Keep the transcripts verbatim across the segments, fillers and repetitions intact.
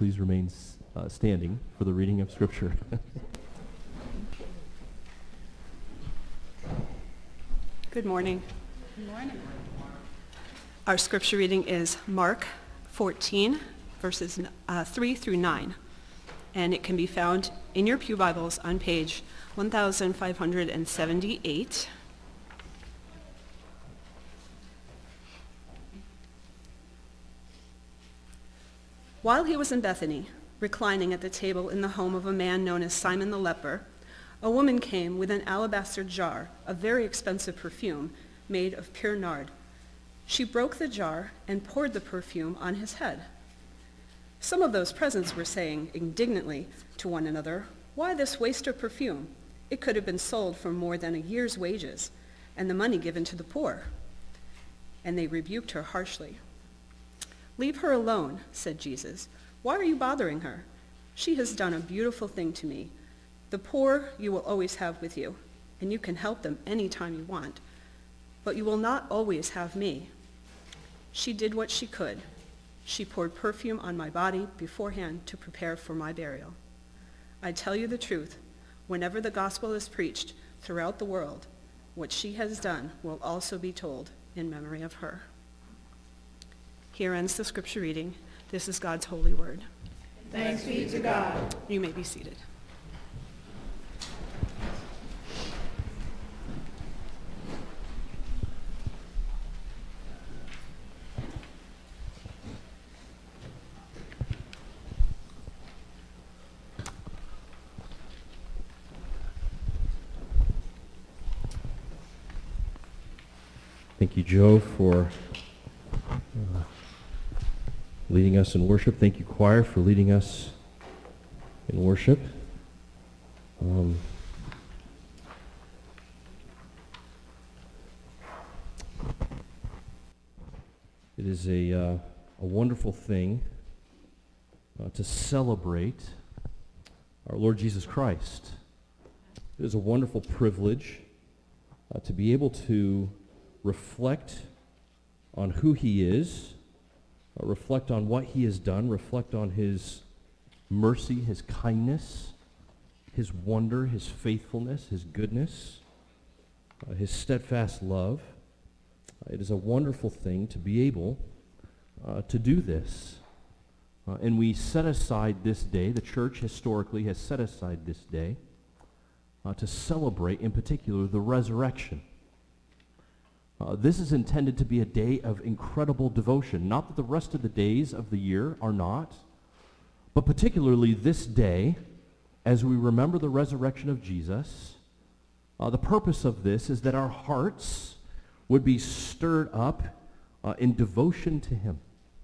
please remain uh, standing for the reading of Scripture. Good morning. Good morning. Our scripture reading is Mark fourteen, verses uh, three through nine. And it can be found in your pew Bibles on page one thousand five hundred seventy-eight. While he was in Bethany, reclining at the table in the home of a man known as Simon the leper, a woman came with an alabaster jar of very expensive perfume made of pure nard. She broke the jar and poured the perfume on his head. Some of those present were saying indignantly to one another, "Why this waste of perfume? It could have been sold for more than a year's wages, and the money given to the poor." And they rebuked her harshly. "Leave her alone," said Jesus. "Why are you bothering her? She has done a beautiful thing to me. The poor you will always have with you, and you can help them any time you want, but you will not always have me. She did what she could. She poured perfume on my body beforehand to prepare for my burial. I tell you the truth, whenever the gospel is preached throughout the world, what she has done will also be told in memory of her." Here ends the scripture reading. This is God's holy word. Thanks be to God. You may be seated. Thank you, Joe, for uh, leading us in worship. Thank you, choir, for leading us in worship. Um, it is a, uh, a wonderful thing uh, to celebrate our Lord Jesus Christ. It is a wonderful privilege uh, to be able to reflect on who he is, uh, reflect on what he has done, reflect on his mercy, his kindness, his wonder, his faithfulness, his goodness, uh, his steadfast love. Uh, it is a wonderful thing to be able uh, to do this. Uh, and we set aside this day, the church historically has set aside this day uh, to celebrate, in particular, the resurrection. Uh, this is intended to be a day of incredible devotion. Not that the rest of the days of the year are not, but particularly this day, as we remember the resurrection of Jesus, uh, the purpose of this is that our hearts would be stirred up uh, in devotion to him.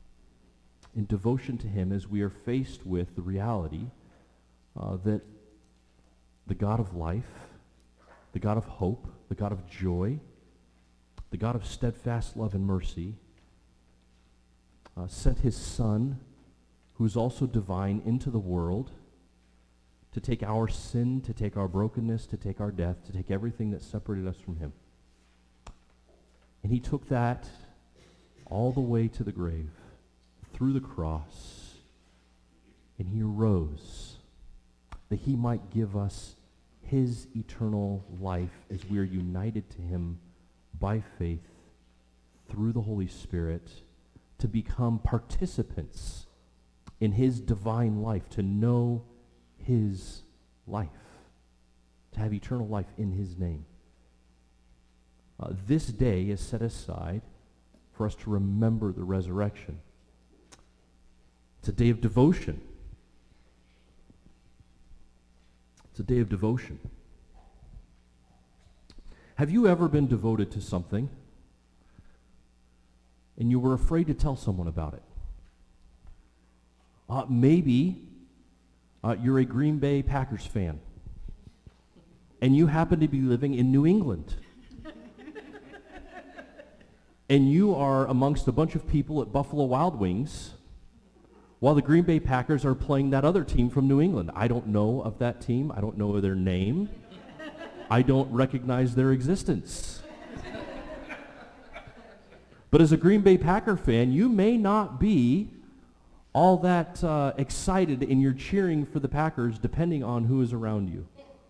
In devotion to him as we are faced with the reality uh, that the God of life, the God of hope, the God of joy, the God of steadfast love and mercy, uh, sent his Son, who is also divine, into the world to take our sin, to take our brokenness, to take our death, to take everything that separated us from him. And he took that all the way to the grave, through the cross, and he arose that he might give us his eternal life as we are united to him by faith through the Holy Spirit, to become participants in his divine life, to know his life, to have eternal life in his name. Uh, this day is set aside for us to remember the resurrection. It's a day of devotion. It's a day of devotion. Have you ever been devoted to something and you were afraid to tell someone about it? Uh, maybe uh, you're a Green Bay Packers fan and you happen to be living in New England. And you are amongst a bunch of people at Buffalo Wild Wings while the Green Bay Packers are playing that other team from New England. I don't know of that team. I don't know their name. I don't recognize their existence. But as a Green Bay Packer fan, you may not be all that uh, excited in your cheering for the Packers depending on who is around you.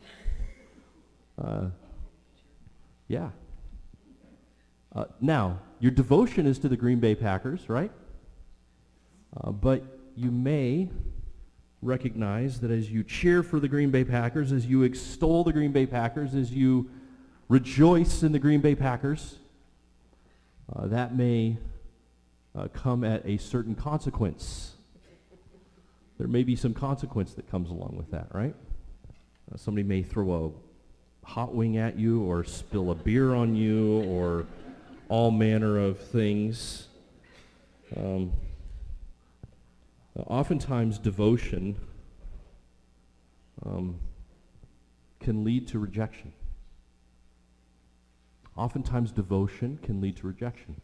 Uh, yeah. Uh, now, your devotion is to the Green Bay Packers, right? Uh, but you may recognize that as you cheer for the Green Bay Packers, as you extol the Green Bay Packers, as you rejoice in the Green Bay Packers, uh, that may uh, come at a certain consequence. There may be some consequence that comes along with that, right? Uh, somebody may throw a hot wing at you or spill a beer on you or all manner of things. Um, oftentimes devotion um, can lead to rejection. Oftentimes devotion can lead to rejection.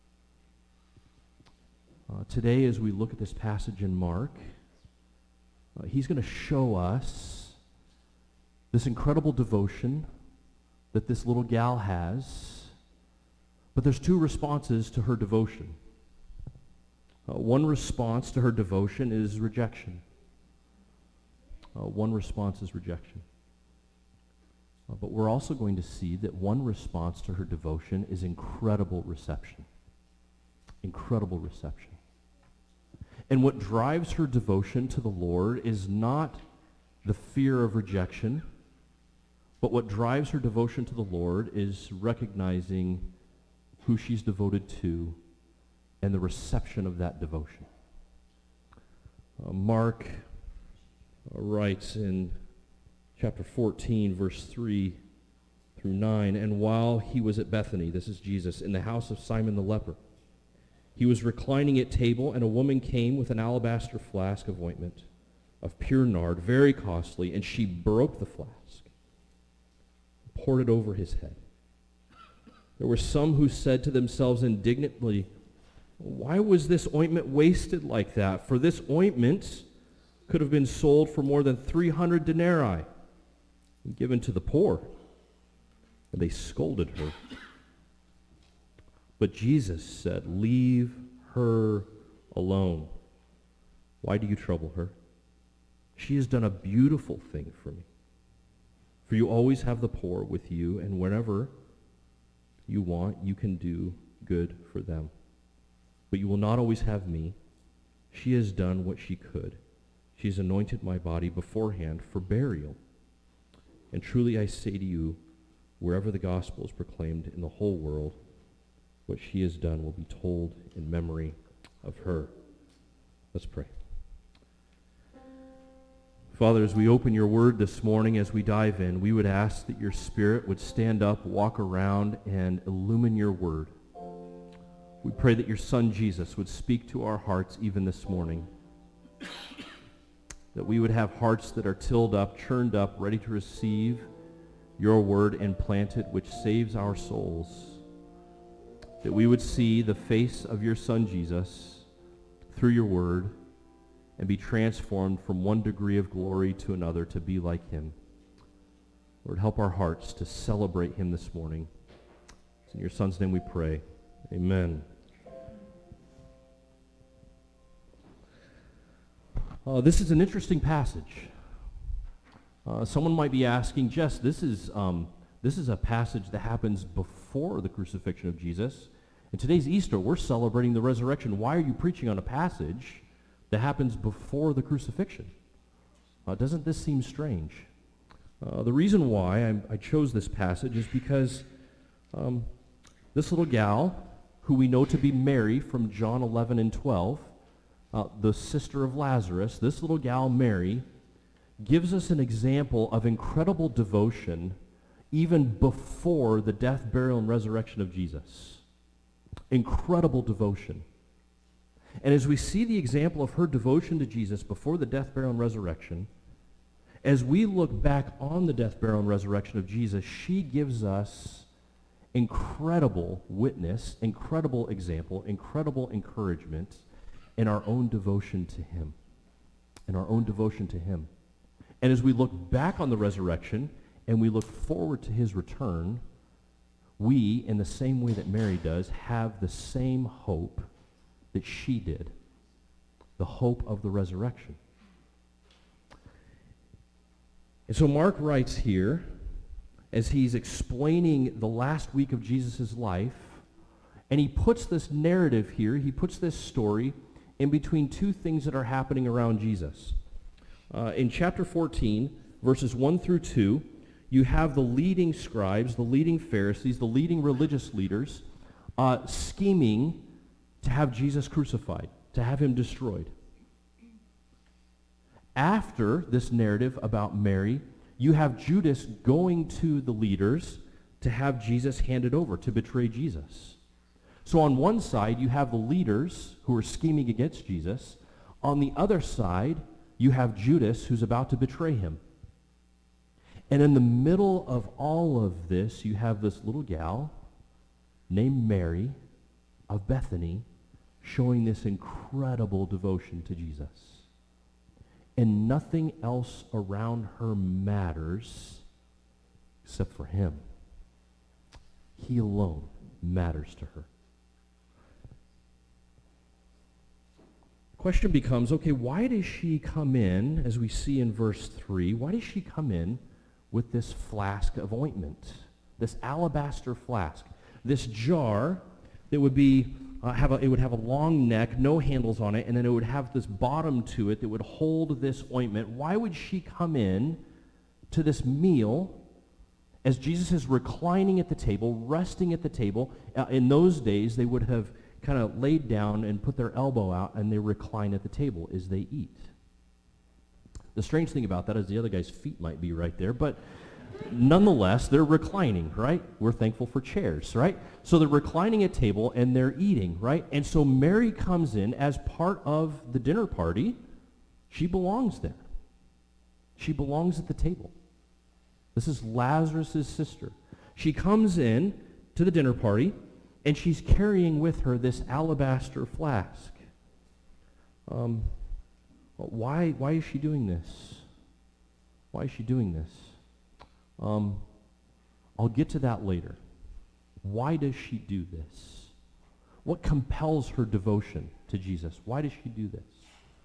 Uh, today, as we look at this passage in Mark, uh, he's going to show us this incredible devotion that this little gal has, but there's two responses to her devotion. Uh, one response to her devotion is rejection. Uh, one response is rejection. Uh, but we're also going to see that one response to her devotion is incredible reception. Incredible reception. And what drives her devotion to the Lord is not the fear of rejection, but what drives her devotion to the Lord is recognizing who she's devoted to and the reception of that devotion. Uh, Mark uh, writes in chapter fourteen, verse three through nine, and while he was at Bethany, this is Jesus, in the house of Simon the leper, he was reclining at table, and a woman came with an alabaster flask of ointment of pure nard, very costly, and she broke the flask, poured it over his head. There were some who said to themselves indignantly, "Why was this ointment wasted like that? For this ointment could have been sold for more than three hundred denarii and given to the poor." And they scolded her. But Jesus said, "Leave her alone. Why do you trouble her? She has done a beautiful thing for me. For you always have the poor with you, and whenever you want, you can do good for them. But you will not always have me. She has done what she could. She has anointed my body beforehand for burial. And truly I say to you, wherever the gospel is proclaimed in the whole world, what she has done will be told in memory of her." Let's pray. Father, as we open your word this morning, as we dive in, we would ask that your Spirit would stand up, walk around, and illumine your word. We pray that your Son, Jesus, would speak to our hearts even this morning, that we would have hearts that are tilled up, churned up, ready to receive your word implanted, which saves our souls, that we would see the face of your Son, Jesus, through your word, and be transformed from one degree of glory to another to be like him. Lord, help our hearts to celebrate him this morning. It's in your Son's name we pray. Amen. Uh, this is an interesting passage. Uh, someone might be asking, Jess, this is um, this is a passage that happens before the crucifixion of Jesus. And today's Easter. We're celebrating the resurrection. Why are you preaching on a passage that happens before the crucifixion? Uh, doesn't this seem strange? Uh, the reason why I, I chose this passage is because um, this little gal, who we know to be Mary from John eleven and twelve, uh, the sister of Lazarus, this little gal, Mary, gives us an example of incredible devotion even before the death, burial, and resurrection of Jesus. Incredible devotion. And as we see the example of her devotion to Jesus before the death, burial, and resurrection, as we look back on the death, burial, and resurrection of Jesus, she gives us incredible witness, incredible example, incredible encouragement in our own devotion to him. In our own devotion to him. And as we look back on the resurrection and we look forward to his return, we, in the same way that Mary does, have the same hope that she did. the hope of the resurrection. And so Mark writes here, as he's explaining the last week of Jesus' life, and he puts this narrative here, he puts this story in between two things that are happening around Jesus. Uh, in chapter fourteen, verses one through two, you have the leading scribes, the leading Pharisees, the leading religious leaders uh, scheming to have Jesus crucified, to have him destroyed. After this narrative about Mary, you have Judas going to the leaders to have Jesus handed over, to betray Jesus. So on one side, you have the leaders who are scheming against Jesus. On the other side, you have Judas who's about to betray him. And in the middle of all of this, you have this little gal named Mary of Bethany showing this incredible devotion to Jesus. And nothing else around her matters except for him. He alone matters to her. Question becomes, okay, why does she come in, as we see in verse three, why does she come in with this flask of ointment, this alabaster flask, this jar that would be uh, have a, it would have a long neck, no handles on it, and then it would have this bottom to it that would hold this ointment? Why would she come in to this meal as Jesus is reclining at the table, resting at the table? Uh, in those days, they would have kind of laid down and put their elbow out, and they recline at the table as they eat. The strange thing about that is the other guy's feet might be right there, but nonetheless, they're reclining, right? We're thankful for chairs, right? So they're reclining at table, and they're eating, right? And so Mary comes in as part of the dinner party. She belongs there. She belongs at the table. This is Lazarus' sister. She comes in to the dinner party, and she's carrying with her this alabaster flask. Um, why, why is she doing this? Why is she doing this? Um, I'll get to that later. Why does she do this? What compels her devotion to Jesus? Why does she do this?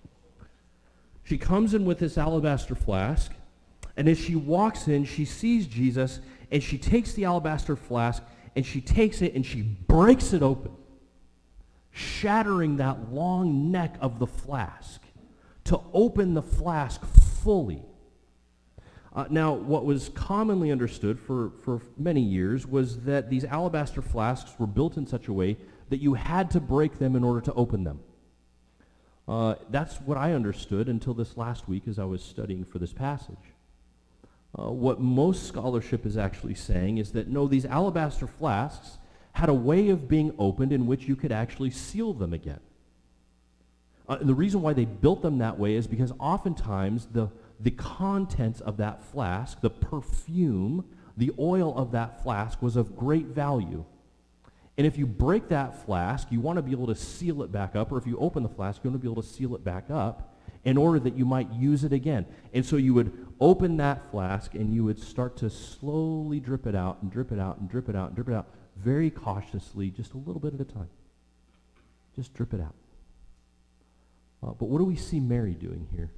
She comes in with this alabaster flask, and as she walks in, she sees Jesus, and she takes the alabaster flask, and she takes it and she breaks it open, shattering that long neck of the flask to open the flask fully. Uh, now, what was commonly understood for, for many years was that these alabaster flasks were built in such a way that you had to break them in order to open them. Uh, that's what I understood until this last week as I was studying for this passage. Uh, what most scholarship is actually saying is that, no, these alabaster flasks had a way of being opened in which you could actually seal them again. Uh, and the reason why they built them that way is because oftentimes the, the contents of that flask, the perfume, the oil of that flask was of great value. And if you break that flask, you want to be able to seal it back up, or if you open the flask, you want to be able to seal it back up in order that you might use it again. And so you would open that flask and you would start to slowly drip it out and drip it out and drip it out and drip it out very cautiously, just a little bit at a time. Just drip it out. Uh, but what do we see Mary doing here?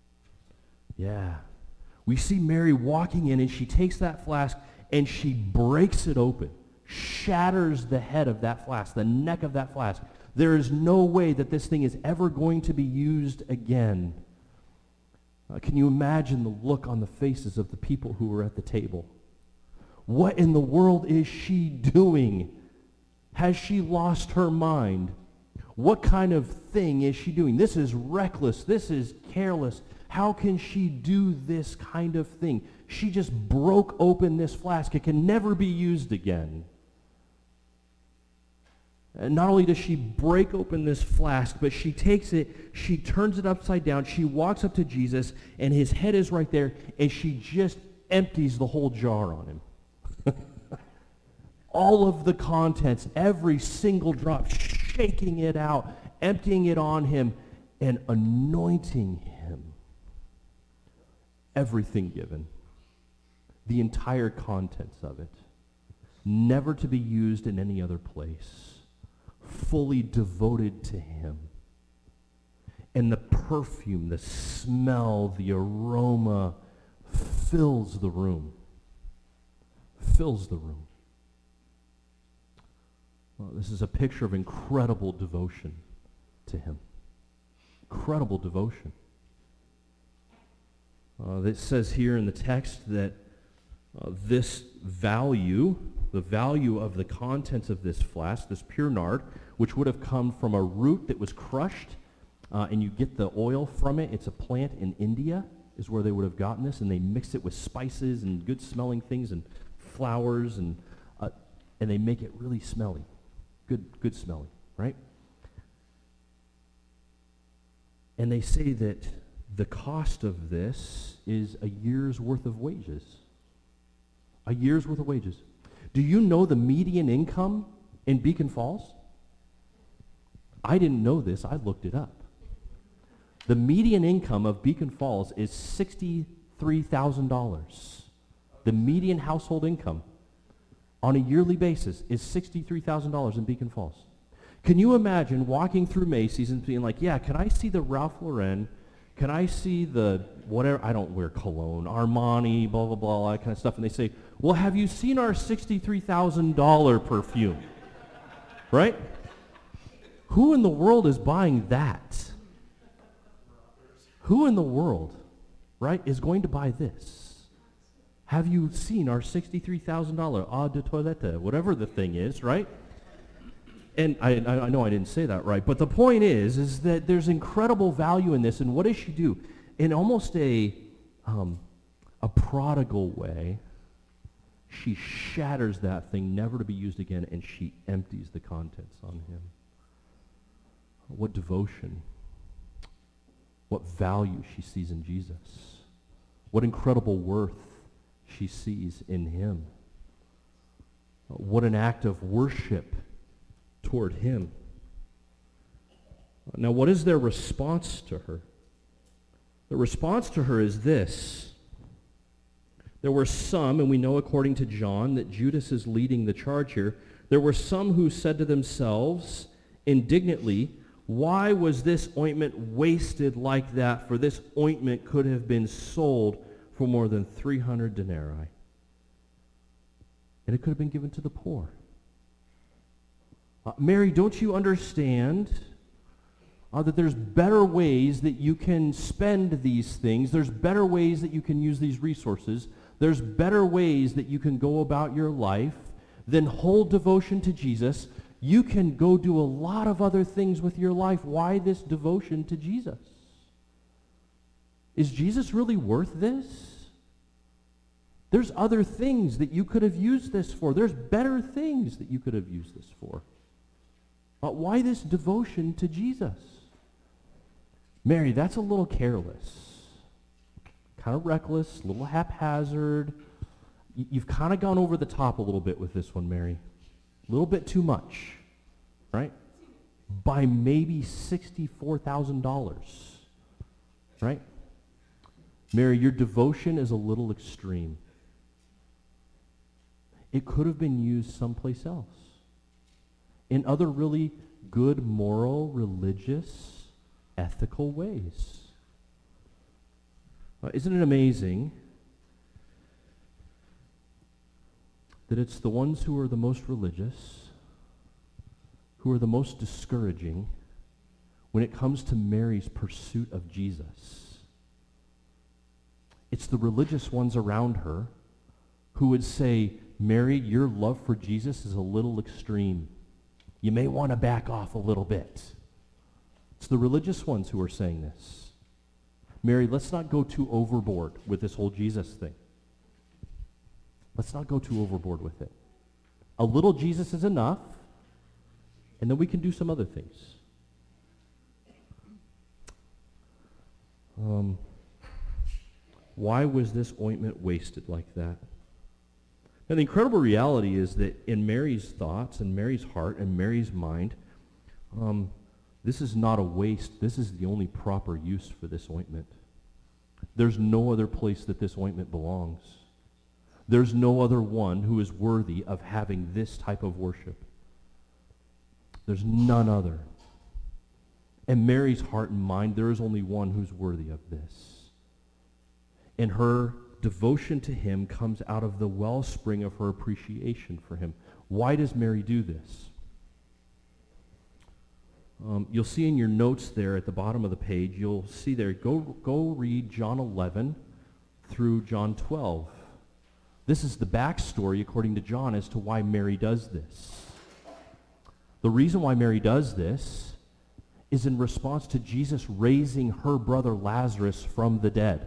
Yeah. We see Mary walking in, and she takes that flask and she breaks it open, shatters the head of that flask, the neck of that flask. There is no way that this thing is ever going to be used again. Uh, can you imagine the look on the faces of the people who were at the table? What in the world is she doing? Has she lost her mind? What kind of thing is she doing? This is reckless. This is careless. How can she do this kind of thing? She just broke open this flask. It can never be used again. And not only does she break open this flask, but she takes it, she turns it upside down, she walks up to Jesus, and his head is right there, and she just empties the whole jar on him. All of the contents, every single drop, shaking it out, emptying it on him, and anointing him. Everything given. The entire contents of it. Never to be used in any other place. Fully devoted to him. And the perfume, the smell, the aroma fills the room. Fills the room. Well, this is a picture of incredible devotion to him. Incredible devotion. Uh, it says here in the text that uh, this value, the value of the contents of this flask, this pure nard, which would have come from a root that was crushed, uh, and you get the oil from it. It's a plant in India is where they would have gotten this, and they mix it with spices and good-smelling things and flowers, and uh, and they make it really smelly, good, good smelling, right? And they say that the cost of this is a year's worth of wages. A year's worth of wages. Do you know the median income in Beacon Falls? I didn't know this. I looked it up. The median income of Beacon Falls is sixty-three thousand dollars. The median household income on a yearly basis is sixty-three thousand dollars in Beacon Falls. Can you imagine walking through Macy's and being like, yeah, can I see the Ralph Lauren? Can I see the whatever? I don't wear cologne, Armani, blah, blah, blah, all that kind of stuff. And they say, well, have you seen our sixty-three thousand dollars perfume? Right? Who in the world is buying that? Who in the world, right, is going to buy this? Have you seen our sixty-three thousand dollars eau de toilette, whatever the thing is, right? And I, I know I didn't say that right, but the point is, is that there's incredible value in this, and what does she do? In almost a, um, a prodigal way, she shatters that thing, never to be used again, and she empties the contents on him. What devotion. What value she sees in Jesus. What incredible worth she sees in him. What an act of worship toward him. Now, what is their response to her? The response to her is this. There were some, and we know according to John that Judas is leading the charge here, there were some who said to themselves indignantly, why was this ointment wasted like that? For this ointment could have been sold for more than three hundred denarii. And it could have been given to the poor. Uh, Mary, don't you understand uh, that there's better ways that you can spend these things? There's better ways that you can use these resources. There's better ways that you can go about your life than whole devotion to Jesus. You can go do a lot of other things with your life. Why this devotion to Jesus? Is Jesus really worth this? There's other things that you could have used this for. There's better things that you could have used this for. But why this devotion to Jesus? Mary, that's a little careless. Kind of reckless, a little haphazard. Y- you've kind of gone over the top a little bit with this one, Mary. A little bit too much, right? By maybe sixty-four thousand dollars, right? Mary, your devotion is a little extreme. It could have been used someplace else. In other really good, moral, religious, ethical ways. Uh, isn't it amazing that it's the ones who are the most religious, who are the most discouraging when it comes to Mary's pursuit of Jesus? It's the religious ones around her who would say, Mary, your love for Jesus is a little extreme. You may want to back off a little bit. It's the religious ones who are saying this. Mary, let's not go too overboard with this whole Jesus thing. Let's not go too overboard with it. A little Jesus is enough, and then we can do some other things. Um, why was this ointment wasted like that? Now, the incredible reality is that in Mary's thoughts and Mary's heart and Mary's mind, um, this is not a waste. This is the only proper use for this ointment. There's no other place that this ointment belongs. There's no other one who is worthy of having this type of worship. There's none other. And Mary's heart and mind, there is only one who's worthy of this. And her devotion to him comes out of the wellspring of her appreciation for him. Why does Mary do this? Um, you'll see in your notes there at the bottom of the page, you'll see there, go, go read John eleven through John twelve. This is the backstory, according to John, as to why Mary does this. The reason why Mary does this is in response to Jesus raising her brother Lazarus from the dead.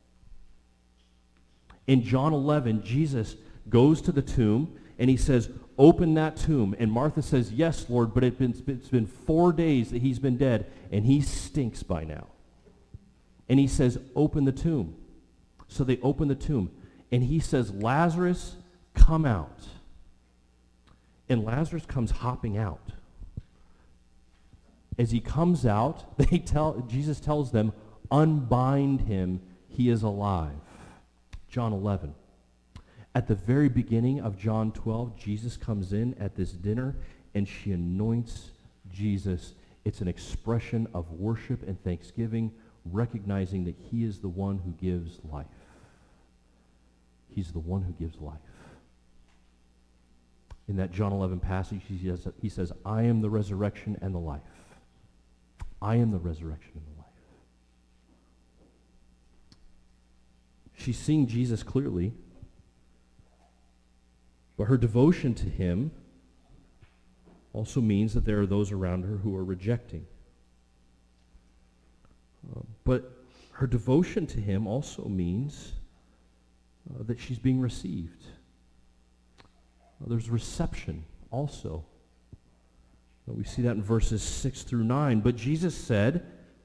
In John eleven, Jesus goes to the tomb and he says, open that tomb. And Martha says, yes, Lord, but it's been, it's been four days that he's been dead and he stinks by now. And he says, open the tomb. So they open the tomb. And he says, Lazarus, come out. And Lazarus comes hopping out. As he comes out, they tell Jesus tells them, unbind him, he is alive. John eleven. At the very beginning of John twelve, Jesus comes in at this dinner and she anoints Jesus. It's an expression of worship and thanksgiving, recognizing that he is the one who gives life. He's the one who gives life. In that John eleven passage, he says, he says, I am the resurrection and the life. I am the resurrection and the life. She's seeing Jesus clearly, but her devotion to him also means that there are those around her who are rejecting. Uh, but her devotion to him also means uh, that she's being received. Uh, there's reception also. Uh, we see that in verses six through nine. But Jesus said,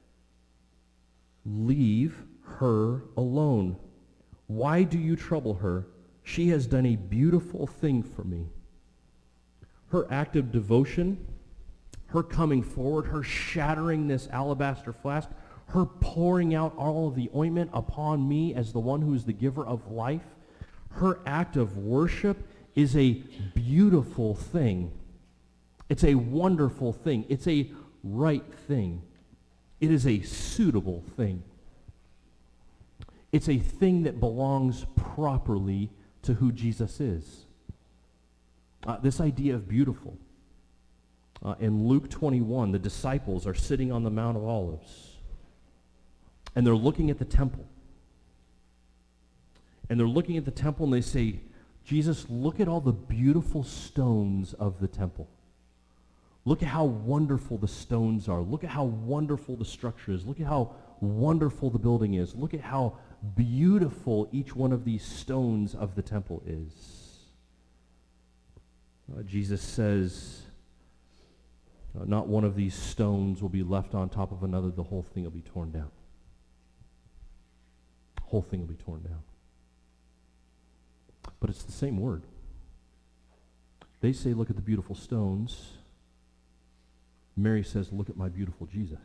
leave her alone. Why do you trouble her? She has done a beautiful thing for me. Her act of devotion, her coming forward, her shattering this alabaster flask, her pouring out all of the ointment upon me as the one who is the giver of life, her act of worship is a beautiful thing. It's a wonderful thing. It's a right thing. It is a suitable thing. It's a thing that belongs properly to who Jesus is. Uh, this idea of beautiful. Uh, in Luke twenty-one, the disciples are sitting on the Mount of Olives, and they're looking at the temple. And they're looking at the temple, and they say, Jesus, look at all the beautiful stones of the temple. Look at how wonderful the stones are. Look at how wonderful the structure is. Look at how wonderful the building is. Look at how beautiful each one of these stones of the temple is. Uh, Jesus says, uh, not one of these stones will be left on top of another. The whole thing will be torn down. The whole thing will be torn down. But it's the same word. They say, look at the beautiful stones. Mary says, look at my beautiful Jesus.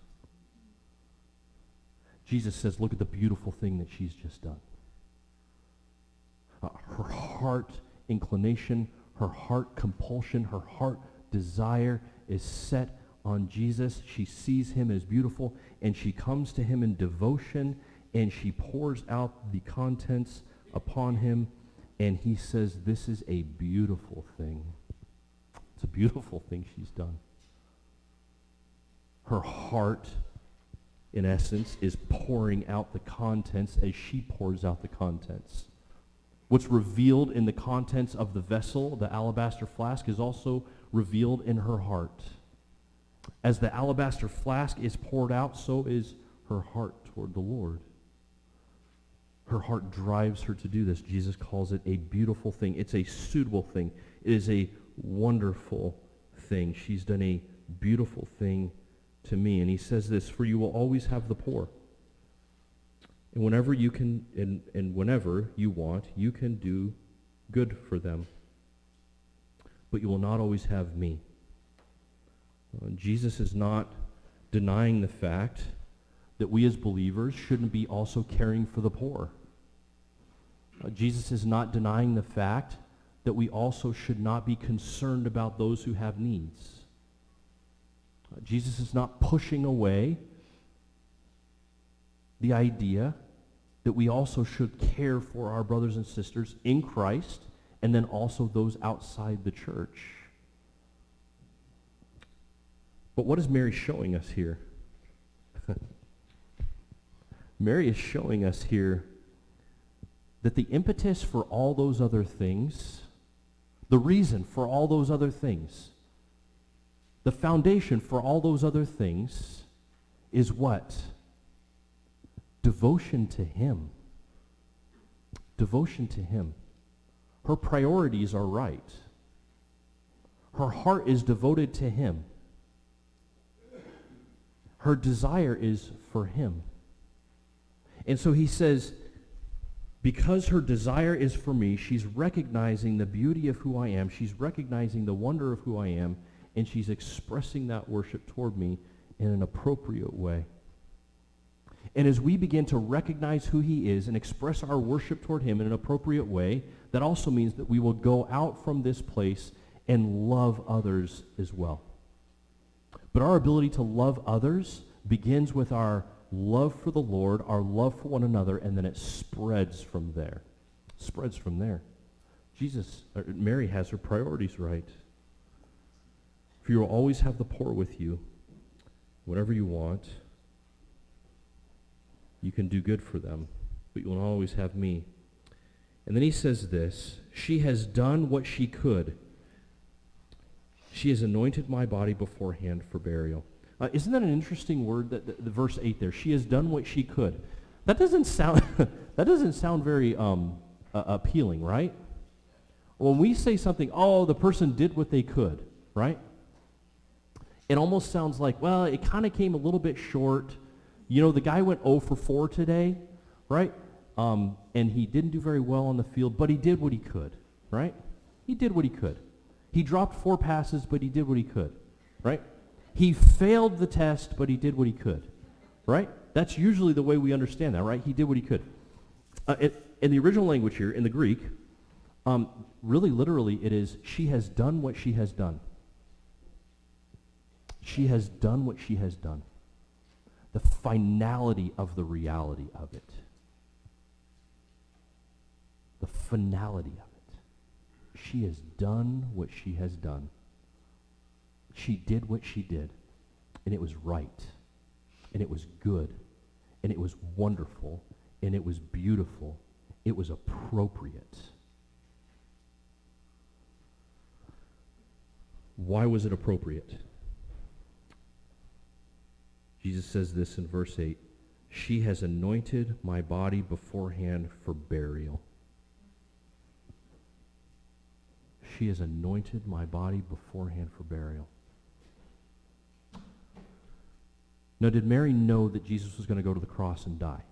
Jesus says, look at the beautiful thing that she's just done. Uh, her heart inclination, her heart compulsion, her heart desire is set on Jesus. She sees him as beautiful, and she comes to him in devotion, and she pours out the contents upon him, and he says, this is a beautiful thing. It's a beautiful thing she's done. Her heart, in essence, is pouring out the contents as she pours out the contents. What's revealed in the contents of the vessel, the alabaster flask, is also revealed in her heart. As the alabaster flask is poured out, so is her heart toward the Lord. Her heart drives her to do this. Jesus calls it a beautiful thing. It's a suitable thing. It is a wonderful thing. She's done a beautiful thing to me. And he says this, for you will always have the poor. And whenever you can, and, and whenever you want, you can do good for them. But you will not always have me. Uh, Jesus is not denying the fact that we as believers shouldn't be also caring for the poor. Uh, Jesus is not denying the fact that we also should not be concerned about those who have needs. Uh, Jesus is not pushing away the idea that we also should care for our brothers and sisters in Christ, and then also those outside the church. But what is Mary showing us here? Mary is showing us here that the impetus for all those other things, the reason for all those other things, the foundation for all those other things is what? Devotion to him. Devotion to him. Her priorities are right. Her heart is devoted to him. Her desire is for him. And so he says, because her desire is for me, she's recognizing the beauty of who I am, she's recognizing the wonder of who I am, and she's expressing that worship toward me in an appropriate way. And as we begin to recognize who he is and express our worship toward him in an appropriate way, that also means that we will go out from this place and love others as well. But our ability to love others begins with our love for the Lord, our love for one another, and then it spreads from there. Spreads from there. Jesus, or Mary has her priorities right. For you will always have the poor with you. Whatever you want, you can do good for them, but you will always have me. And then he says this, she has done what she could. She has anointed my body beforehand for burial. Uh, isn't that an interesting word, that the, the verse eight there? She has done what she could. That doesn't sound that doesn't sound very um, uh, appealing, right? When we say something, oh, the person did what they could, right? It almost sounds like, well, it kind of came a little bit short. You know, the guy went oh for four today, right? Um, and he didn't do very well on the field, but he did what he could, right? He did what he could. He dropped four passes, but he did what he could, right? He failed the test, but he did what he could, right? That's usually the way we understand that, right? He did what he could. Uh, it, in the original language here, in the Greek, um, really literally it is, she has done what she has done. She has done what she has done. The finality of the reality of it. The finality of it. She has done what she has done. She did what she did, and it was right, and it was good, and it was wonderful, and it was beautiful. It was appropriate. Why was it appropriate? Jesus says this in verse eight, she has anointed my body beforehand for burial. She has anointed my body beforehand for burial. Now, did Mary know that Jesus was going to go to the cross and die?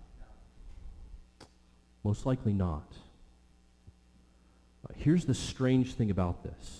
Most likely not. Uh, here's the strange thing about this.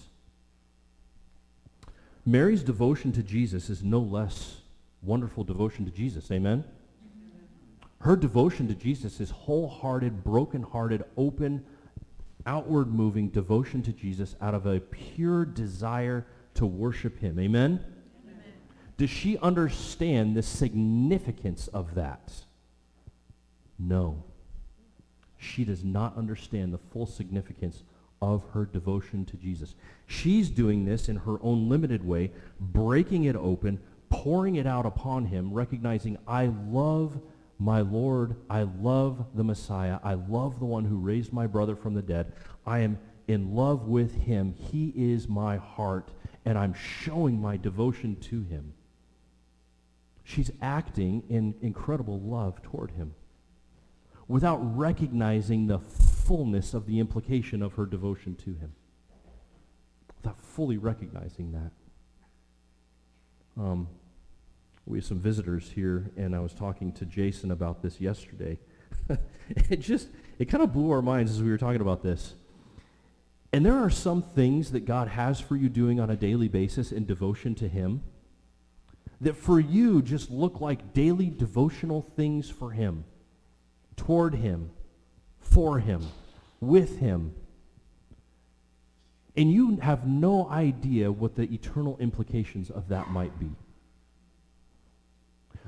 Mary's devotion to Jesus is no less wonderful devotion to Jesus. Amen? Her devotion to Jesus is wholehearted, broken-hearted, open, outward-moving devotion to Jesus out of a pure desire to worship him. Amen? Does she understand the significance of that? No. She does not understand the full significance of her devotion to Jesus. She's doing this in her own limited way, breaking it open, pouring it out upon him, recognizing, I love my Lord, I love the Messiah, I love the one who raised my brother from the dead. I am in love with him. He is my heart, and I'm showing my devotion to him. She's acting in incredible love toward him without recognizing the fullness of the implication of her devotion to him. Without fully recognizing that. Um, we have some visitors here, and I was talking to Jason about this yesterday. it just, it kind of blew our minds as we were talking about this. And there are some things that God has for you doing on a daily basis in devotion to him that for you just look like daily devotional things for him, toward him, for him, with him. And you have no idea what the eternal implications of that might be.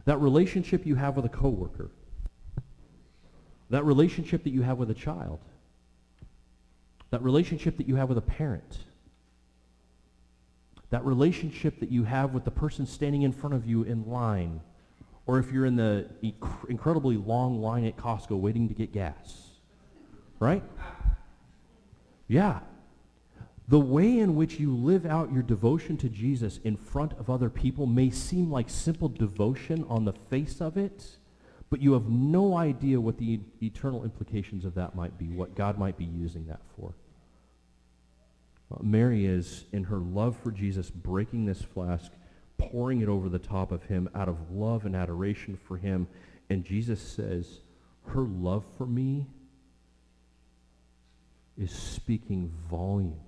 that relationship you have with a coworker, that relationship that you have with a child, that relationship that you have with a parent, that relationship that you have with the person standing in front of you in line, or if you're in the inc- incredibly long line at Costco waiting to get gas, right? Yeah. The way in which you live out your devotion to Jesus in front of other people may seem like simple devotion on the face of it, but you have no idea what the e- eternal implications of that might be, what God might be using that for. Uh, Mary is, in her love for Jesus, breaking this flask, pouring it over the top of him out of love and adoration for him, and Jesus says, her love for me is speaking volumes,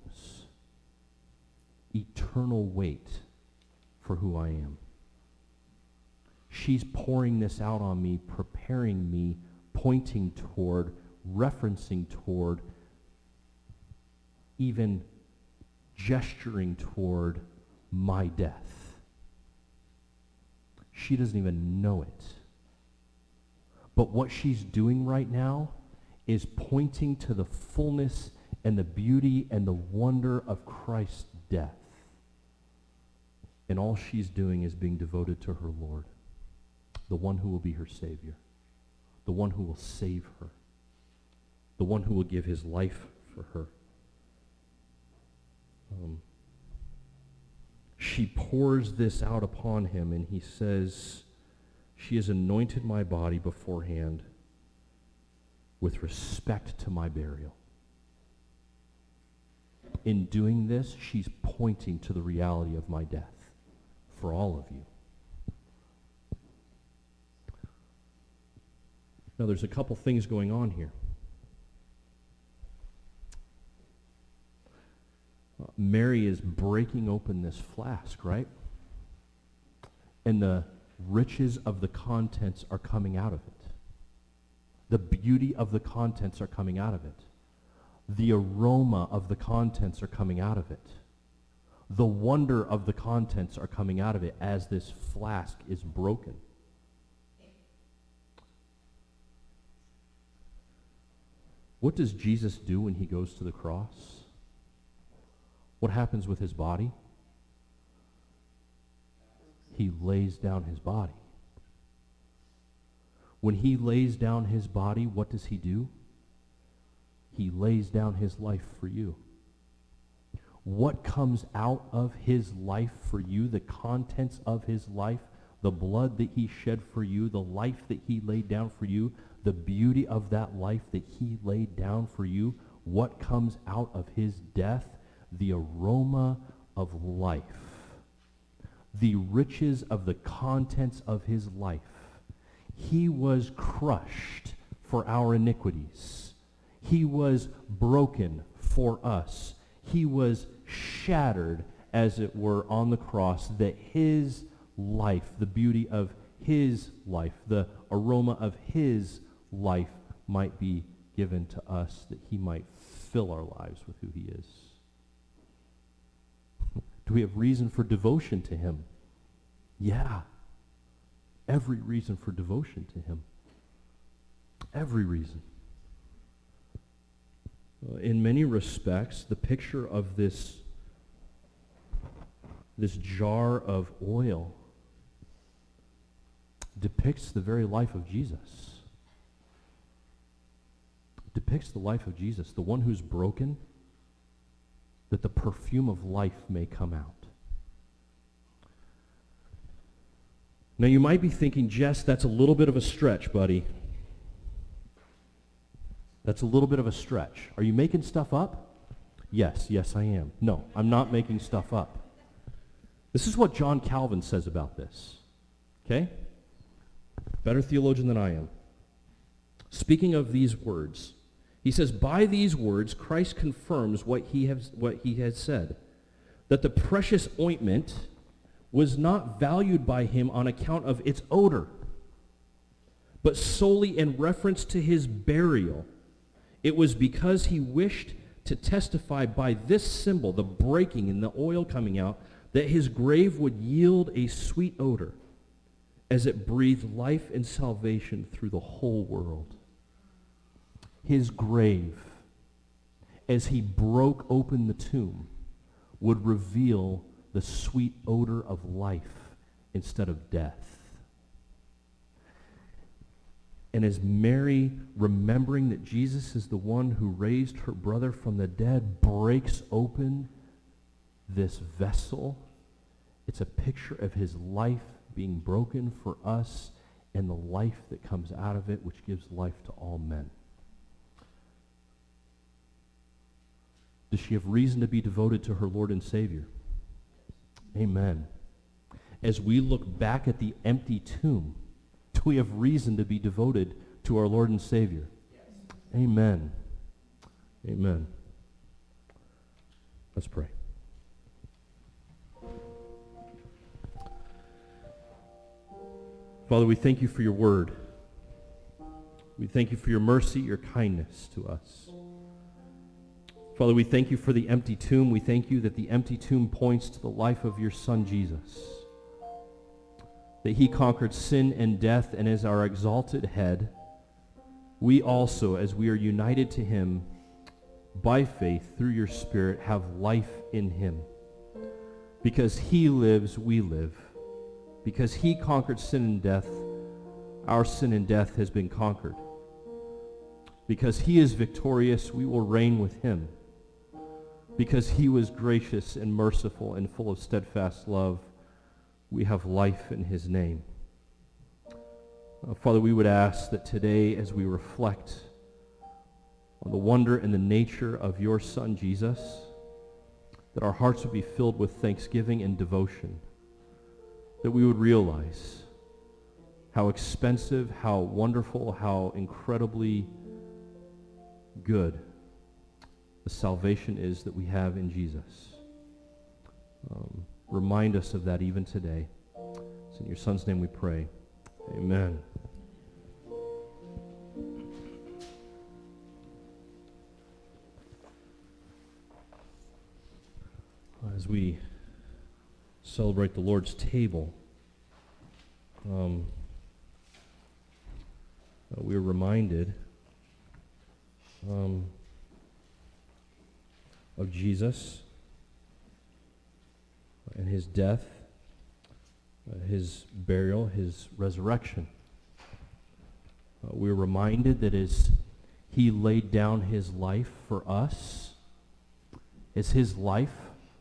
eternal weight for who I am. She's pouring this out on me, preparing me, pointing toward, referencing toward, even gesturing toward my death. She doesn't even know it. But what she's doing right now is pointing to the fullness and the beauty and the wonder of Christ's death. And all she's doing is being devoted to her Lord, the one who will be her Savior, the one who will save her, the one who will give his life for her. Um, she pours this out upon him, and he says, she has anointed my body beforehand with respect to my burial. In doing this, she's pointing to the reality of my death for all of you. Now, there's a couple things going on here. Uh, Mary is breaking open this flask, right? And the riches of the contents are coming out of it. The beauty of the contents are coming out of it. The aroma of the contents are coming out of it. The wonder of the contents are coming out of it as this flask is broken. What does Jesus do when he goes to the cross? What happens with his body? He lays down his body. When he lays down his body, what does he do? He lays down his life for you. What comes out of his life for you, the contents of his life, the blood that he shed for you, the life that he laid down for you, the beauty of that life that he laid down for you, what comes out of his death? The aroma of life. The riches of the contents of his life. He was crushed for our iniquities. He was broken for us. He was shattered, as it were, on the cross, that his life, the beauty of his life, the aroma of his life might be given to us, that he might fill our lives with who he is. Do we have reason for devotion to him? Yeah. Every reason for devotion to him. Every reason. Uh, in many respects, the picture of this, this jar of oil depicts the very life of Jesus. It depicts the life of Jesus, the one who's broken, that the perfume of life may come out. Now you might be thinking, Jess, that's a little bit of a stretch, buddy. That's a little bit of a stretch. Are you making stuff up? Yes, yes I am. No, I'm not making stuff up. This is what John Calvin says about this. Okay? Better theologian than I am. Speaking of these words, he says, by these words, Christ confirms what he has, what he has said, that the precious ointment was not valued by him on account of its odor, but solely in reference to his burial. It was because he wished to testify by this symbol, the breaking and the oil coming out, that his grave would yield a sweet odor. as it breathed life and salvation through the whole world. His grave, as he broke open the tomb, would reveal the sweet odor of life instead of death. And as Mary, remembering that Jesus is the one who raised her brother from the dead, breaks open this vessel, it's a picture of his life being broken for us and the life that comes out of it, which gives life to all men. Does she have reason to be devoted to her Lord and Savior? Amen. As we look back at the empty tomb, do we have reason to be devoted to our Lord and Savior? Yes. Amen. Amen. Let's pray. Father, we thank you for your word. We thank you for your mercy, your kindness to us. Father, we thank you for the empty tomb. We thank you that the empty tomb points to the life of your Son, Jesus. That he conquered sin and death and is our exalted head. We also, as we are united to him by faith through your Spirit, have life in him. Because he lives, we live. Because he conquered sin and death, our sin and death has been conquered. Because he is victorious, we will reign with him. Because he was gracious and merciful and full of steadfast love, we have life in his name. Uh, Father, we would ask that today, as we reflect on the wonder and the nature of your Son, Jesus, that our hearts would be filled with thanksgiving and devotion, that we would realize how expensive, how wonderful, how incredibly good the salvation is that we have in Jesus. Um, remind us of that even today. It's in your Son's name we pray. Amen. As we celebrate the Lord's table, um, uh, we're reminded um, of Jesus and his death, uh, his burial, his resurrection. Uh, we're reminded that as he laid down his life for us, as his life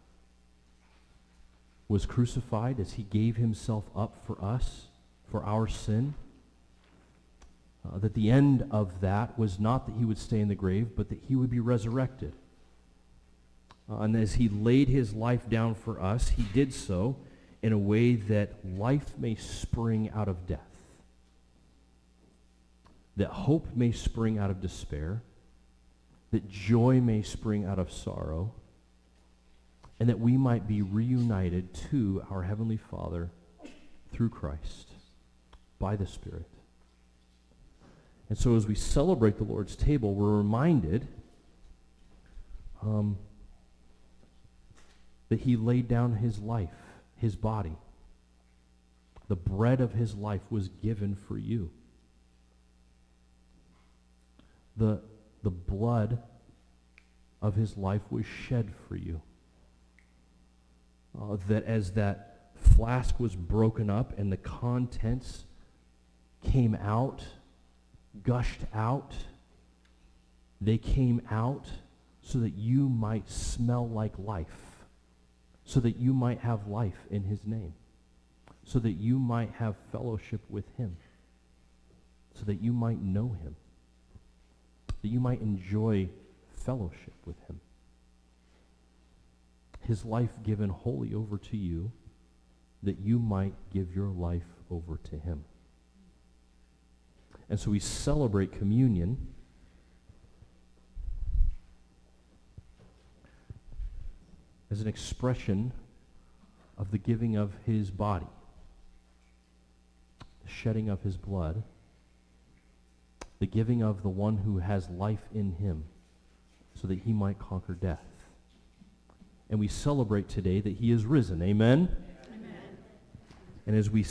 was crucified, as he gave himself up for us, for our sin, uh, that the end of that was not that he would stay in the grave, but that he would be resurrected. Uh, and as he laid his life down for us, he did so in a way that life may spring out of death, that hope may spring out of despair, that joy may spring out of sorrow, and that we might be reunited to our Heavenly Father through Christ, by the Spirit. And so as we celebrate the Lord's table, we're reminded um, that he laid down his life, his body. The bread of his life was given for you. The, the blood of his life was shed for you. Uh, that as that flask was broken up and the contents came out, gushed out, they came out so that you might smell like life, so that you might have life in his name, so that you might have fellowship with him, so that you might know him, that you might enjoy fellowship with him. His life given wholly over to you, that you might give your life over to him. And so we celebrate communion as an expression of the giving of his body, the shedding of his blood, the giving of the one who has life in him, so that he might conquer death. And we celebrate today that he is risen. Amen? Amen. And as we